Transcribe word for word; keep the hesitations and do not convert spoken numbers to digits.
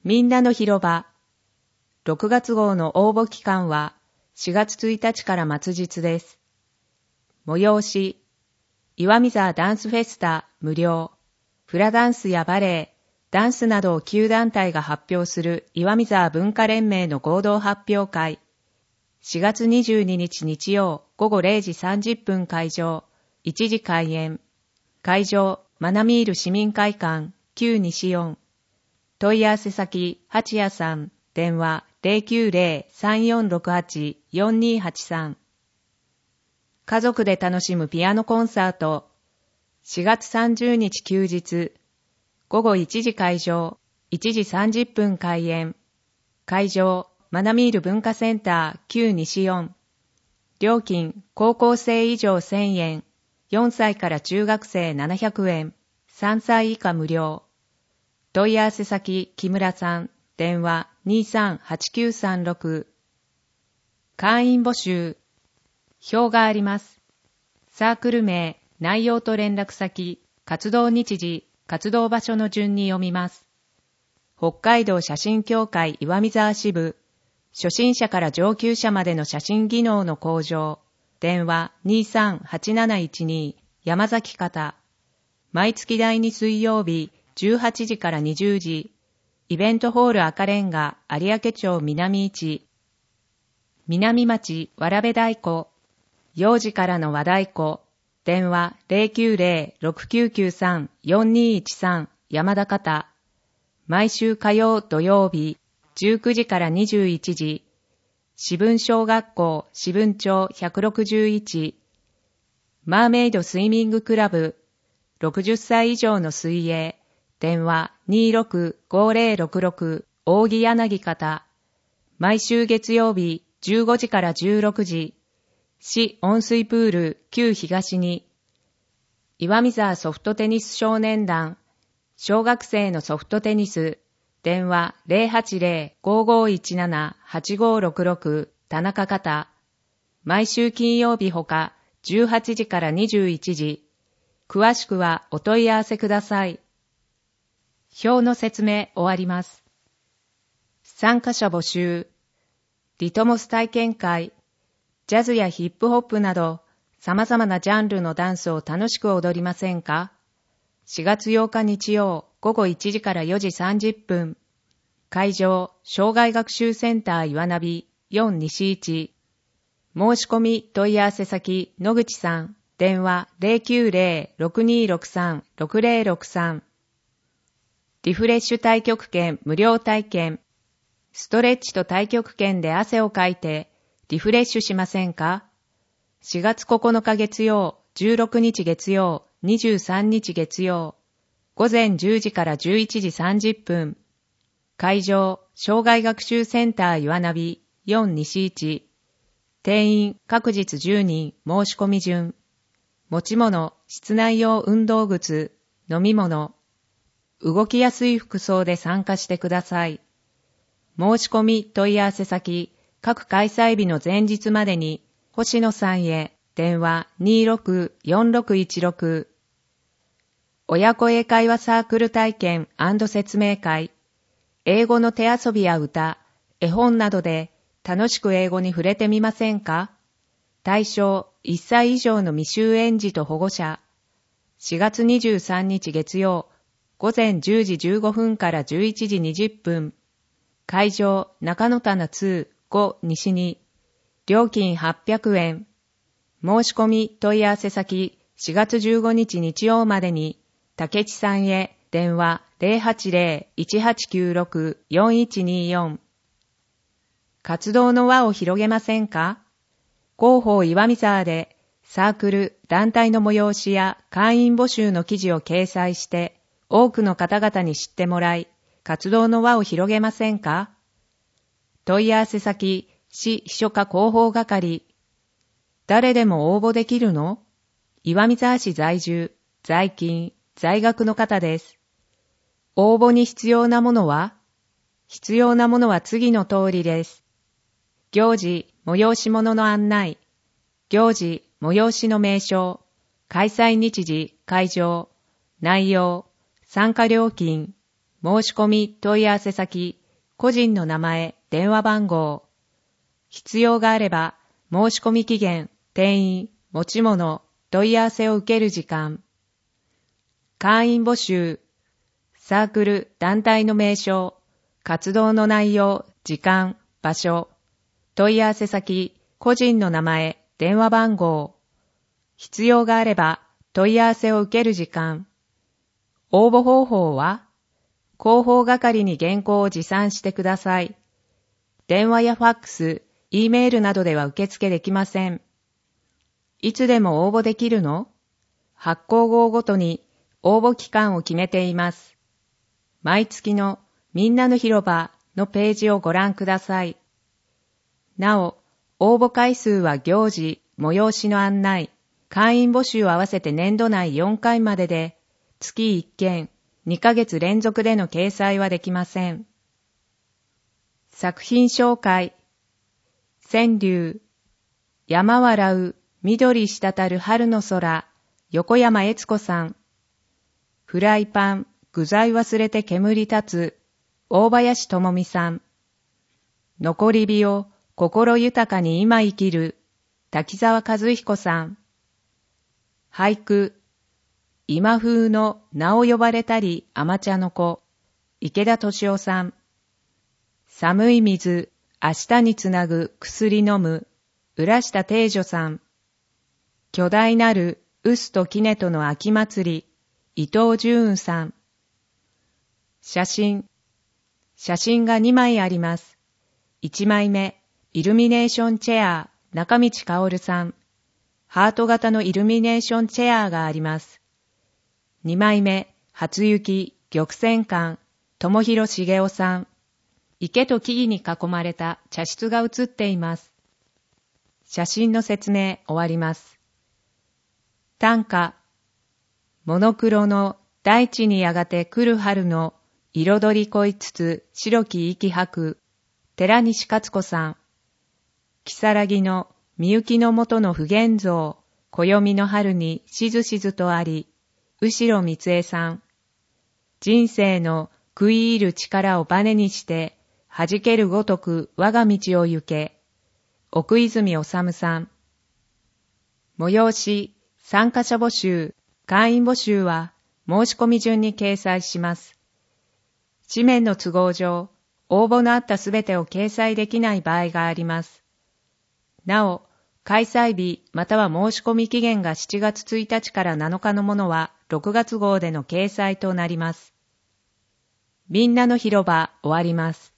みんなの広場。ろくがつ号の応募期間はしがつついたちから末日です。催し、岩見沢ダンスフェスタ無料。フラダンスやバレエ、ダンスなどをきゅう団体が発表する岩見沢文化連盟の合同発表会。しがつにじゅうににち日曜午後れいじさんじゅっぷん会場、いちじ開演。会場、マナミール市民会館、旧西四。問い合わせ先、八谷さん、電話 ゼロきゅうゼロ さんよんろくはち よんにーはちさん。家族で楽しむピアノコンサート。しがつさんじゅうにち休日。午後いちじ会場、いちじさんじゅっぷん開演。会場、マナミール文化センター、旧西四。料金、高校生以上せんえん。よんさいから中学生ななひゃくえん。さんさい以下無料。問い合わせ先、木村さん、電話 にーさんはちきゅうさんろく。会員募集。表があります。サークル名、内容と連絡先、活動日時、活動場所の順に読みます。北海道写真協会岩見沢支部。初心者から上級者までの写真技能の向上。電話 にーさんはちなないちに。山崎方。毎月だいに水曜日じゅうはちじからにじゅうじ。イベントホール赤レンガ有明町南一。南町わらべ太鼓。幼児からの和太鼓。電話 ゼロきゅうゼロ ろくきゅうきゅうさん よんにーいちさん。山田方。毎週火曜土曜日じゅうくじからにじゅういちじ。私文小学校私文町ひゃくろくじゅういち。マーメイドスイミングクラブ。ろくじゅっさい以上の水泳。電話 にーろくごゼロろくろく。扇柳方。毎週月曜日じゅうごじからじゅうろくじ。市温水プール旧東に。岩見沢ソフトテニス少年団。小学生のソフトテニス。電話 ゼロはちゼロ ごごいちなな はちごろくろく。田中方。毎週金曜日ほかじゅうはちじからにじゅういちじ。詳しくはお問い合わせください。表の説明終わります。参加者募集。リトモス体験会。ジャズやヒップホップなど様々なジャンルのダンスを楽しく踊りませんか？しがつようか日曜午後いちじからよじさんじゅっぷん。会場、障害学習センター岩波よん西いち。申し込み問い合わせ先、野口さん、電話 ゼロきゅうゼロ ろくにーろくさん ろくゼロろくさん。リフレッシュ太極拳無料体験。ストレッチと太極拳で汗をかいてリフレッシュしませんか？しがつここのか月曜、じゅうろくにち月曜、にじゅうさんにち月曜。午前じゅうじからじゅういちじさんじゅっぷん。会場、障害学習センター岩波よん西いち。定員各日じゅうにん、申し込み順。持ち物、室内用運動靴、飲み物。動きやすい服装で参加してください。申し込み問い合わせ先、各開催日の前日までに、星野さんへ、電話 にーろくよんろくいちろく。親子英会話サークル体験&説明会。英語の手遊びや歌、絵本などで楽しく英語に触れてみませんか？対象いっさい以上の未就園児と保護者。しがつにじゅうさんにち月曜、午前じゅうじじゅうごふんからじゅういちじにじゅっぷん。会場中野棚に、ご西に。料金はっぴゃくえん。申し込み問い合わせ先しがつじゅうごにち日曜までに、竹地さんへ電話 ゼロはちゼロ いちはちきゅうろく よんいちにーよん。活動の輪を広げませんか？広報岩見沢でサークル、団体の催しや会員募集の記事を掲載して多くの方々に知ってもらい、活動の輪を広げませんか？問い合わせ先、市秘書課広報係。誰でも応募できるの？岩見沢市在住、在勤、在学の方です。応募に必要なものは？必要なものは次の通りです。行事、催し物の案内、行事、催しの名称、開催日時、会場、内容、参加料金、 申し込み問い合わせ先、個人の名前、電話番号。必要があれば、申し込み期限、定員、持ち物、問い合わせを受ける時間。会員募集、サークル、団体の名称、活動の内容、時間、場所、問い合わせ先、個人の名前、電話番号。必要があれば、問い合わせを受ける時間。応募方法は、広報係に原稿を持参してください。電話やファックス、Eメールなどでは受付できません。いつでも応募できるの？発行号ごとに応募期間を決めています。毎月のみんなの広場のページをご覧ください。なお、応募回数は行事、催しの案内、会員募集を合わせて年度内よんかいまでで、月いっけん、にかげつ連続での掲載はできません。作品紹介。川柳。山笑う、緑滴る春の空、横山悦子さん。フライパン、具材忘れて煙立つ、大林智美さん。残り火を心豊かに今生きる、滝沢和彦さん。俳句。今風の名を呼ばれたり甘茶の子、池田敏夫さん。寒い水、明日につなぐ薬飲む、浦下定女さん。巨大なる臼と杵との秋祭り、伊藤純雲さん。写真。写真がにまいあります。いちまいめ、イルミネーションチェア、中道薫さん。ハート型のイルミネーションチェアがあります。にまいめ、初雪、玉泉館、友広茂雄さん。池と木々に囲まれた茶室が写っています。写真の説明終わります。短歌。モノクロの大地にやがて来る春の彩り濃いつつ白き息吐く、寺西勝子さん。如月のみゆきのもとの不現像、暦の春にしずしずとあり、後ろ三江さん。人生の食い入る力をバネにして、弾けるごとく我が道を行け、奥泉治さん。催し、参加者募集、会員募集は申し込み順に掲載します。紙面の都合上、応募のあったすべてを掲載できない場合があります。なお、開催日または申し込み期限がしちがつついたちからなのかのものはろくがつ号での掲載となります。みんなの広場終わります。